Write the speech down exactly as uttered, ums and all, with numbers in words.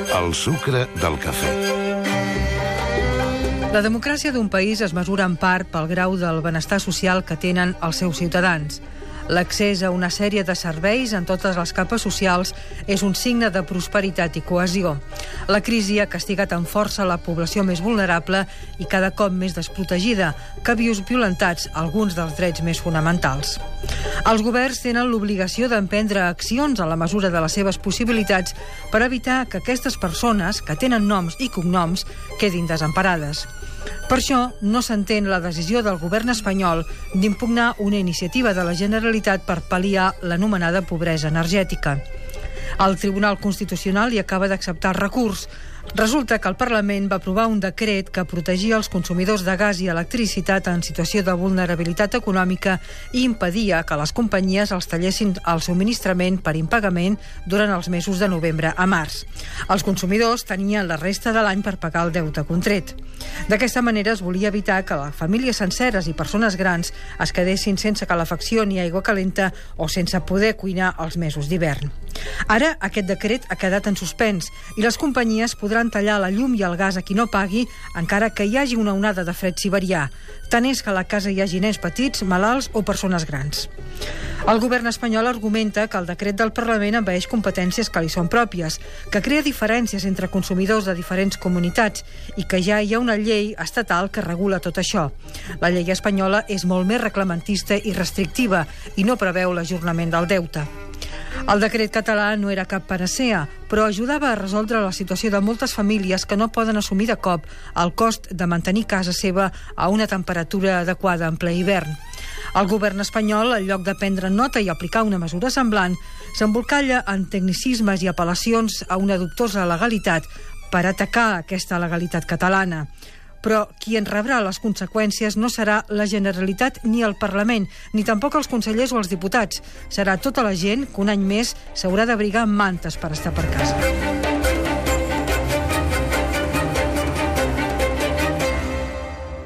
El sucre del cafè. La democràcia d'un país es mesura en part pel grau del benestar social que tenen els seus ciutadans. L'accés a una sèrie de serveis en totes les capes socials és un signe de prosperitat i cohesió. La crisi ha castigat amb força la població més vulnerable i cada cop més desprotegida, que ha vist violentats alguns dels drets més fonamentals. Els governs tenen l'obligació d'emprendre accions a la mesura de les seves possibilitats per evitar que aquestes persones, que tenen noms i cognoms, quedin desemparades. Per això no s'entén la decisió del govern espanyol d'impugnar una iniciativa de la Generalitat per pal·liar l'anomenada pobresa energètica. El Tribunal Constitucional hi acaba d'acceptar el recurs. Resulta que el Parlament va aprovar un decret que protegia els consumidors de gas i electricitat en situació de vulnerabilitat econòmica i impedia que les companyies els tallessin el subministrament per impagament durant els mesos de novembre a març. Els consumidors tenien la resta de l'any per pagar el deute contret. D'aquesta manera es volia evitar que les famílies senceres i persones grans es quedessin sense calefacció ni aigua calenta o sense poder cuinar els mesos d'hivern. Ara aquest decret ha quedat en suspens i les companyies podran tallar la llum i el gas a qui no pagui, encara que hi hagi una onada de fred siberià. Tant és que a la casa hi hagi nens petits, malalts o persones grans. El govern espanyol argumenta que el decret del Parlament envaeix competències que li són pròpies, que crea diferències entre consumidors de diferents comunitats i que ja hi ha una llei estatal que regula tot això. La llei espanyola és molt més reclamentista i restrictiva i no preveu l'ajornament del deute. El decret català no era cap panacea, però ajudava a resoldre la situació de moltes famílies que no poden assumir de cop el cost de mantenir casa seva a una temperatura adequada en ple hivern. El govern espanyol, en lloc de prendre nota i aplicar una mesura semblant, s'embolcalla en tecnicismes i apel·lacions a una dubtosa legalitat per atacar aquesta legalitat catalana. Però qui en rebrà les conseqüències no serà la Generalitat ni el Parlament, ni tampoc els consellers o els diputats. Serà tota la gent que un any més s'haurà d'abrigar amb mantes per estar per casa.